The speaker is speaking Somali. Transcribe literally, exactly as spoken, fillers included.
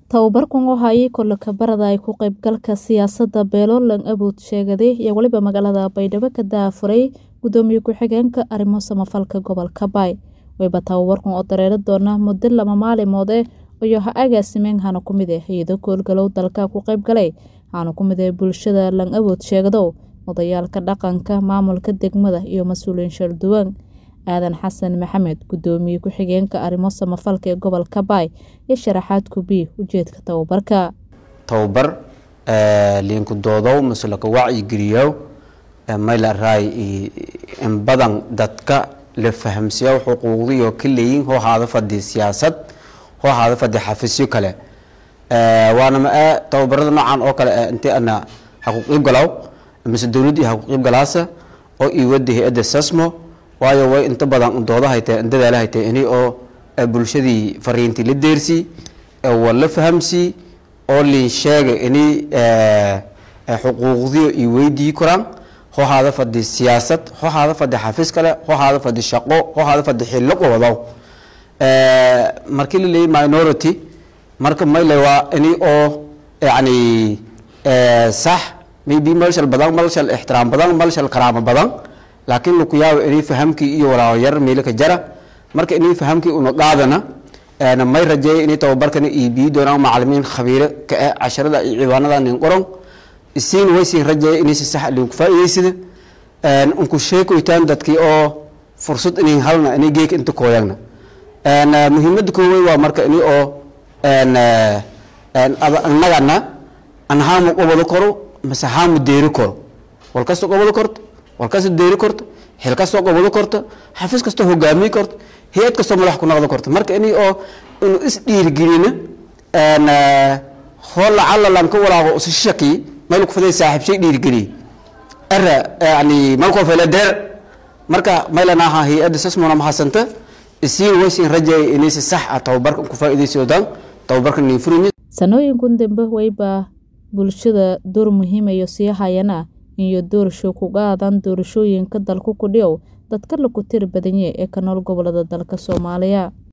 Tababarkan oo hayay kolka barada ay ku qaybgalka siyaasadda Beelolan Abuud sheegaday iyo waliba magaalada Baydhabo ka daafuray gudoomiye ku-xigeenka arrimo samafalka gobolka Bay. Wayba tababarkan oo dareero doona muddo lama maalmood ah oo ha agaasimeen hana ku mid ah hay'ado koolgalow dalka ku qaybgalay hana ku mid ah bulshada Lan Abuud sheegado odayaalka dhaqanka maamulka degmada iyo mas'uuliyiin shir duwan. Aadan Xasan Maxamed gudoomiye ku-xigeenka arrimo samafalka ee gobolka Bay iyo sharaxaad ku bi ujeedka tababarka tababar ee liinku doodow masalka wacyi geliyo ma la raay in badan dadka la fahamsiyo xuquuqdiyo kaleeyin oo haada fadhi siyaasad oo haada fadhi xafiisyo kale ee waana ma tababarada noocan oo kale intii ana xaquuq galaw mise dawladii xaquuq galaasa oo ii wadahay adasasmo waayo way inta badan doodaha ay tahay dadaalaha ay tahay inay oo bulshadii fariintii la deersi oo la fahamsi oo li sheegay inay ee xuquuqdiyo ii weydii karaan oo haada fadhi siyaasad oo haada fadhi xafiis kale oo haada fadhi shaqo oo haada fadhi xillo wadaw ee markii la leeyahay minority marka ma leeyahay inay oo yaani ee sax maybe marshal badan marshal ixtiraam badan marshal karaama badan laakiin ku yaabo inay fahamkii iyo walaal yar meel ka jara marka inay fahamkii una qaadana ana may rajay inay tababarkan ee bi doonaan macallimiin khabiir ka ah casharada iyo ciwaanada nin qoran isiin way siin rajay inay si sax loo faa'iideysado aan ku sheekooytaan dadkii oo fursad inay halna inay geek inta kooyagna ana muhiimada kooway waa marka inay oo ana aan nagana aan haamu qobado karo masahaamu deeri karo walkaas qobado korto walkaas deeri korto xilkaas qobado korto xafiis kasto hogaamiye korto hay'ad kasto madax ku noqdo korto marka inay oo inuu is dhiirgelina ana hola alla lan ka walaago is shaqi meel ku faday saaxiib shay dhiirgeli ara yani malko fela deer marka meelana ha hay'ad sasmona ma hasanta isii waysin rajay inay si sax ah tababarka ku faa'iideyso daan tababarka nin furini sanooyin dambe wayba bulshada door muhiim ah iyo siyahayana iyo doorasho ku qaadan doorashooyinka dalku ku dhiiw dadka la ku tir badan ee ka nool gobolada dalka Soomaaliya.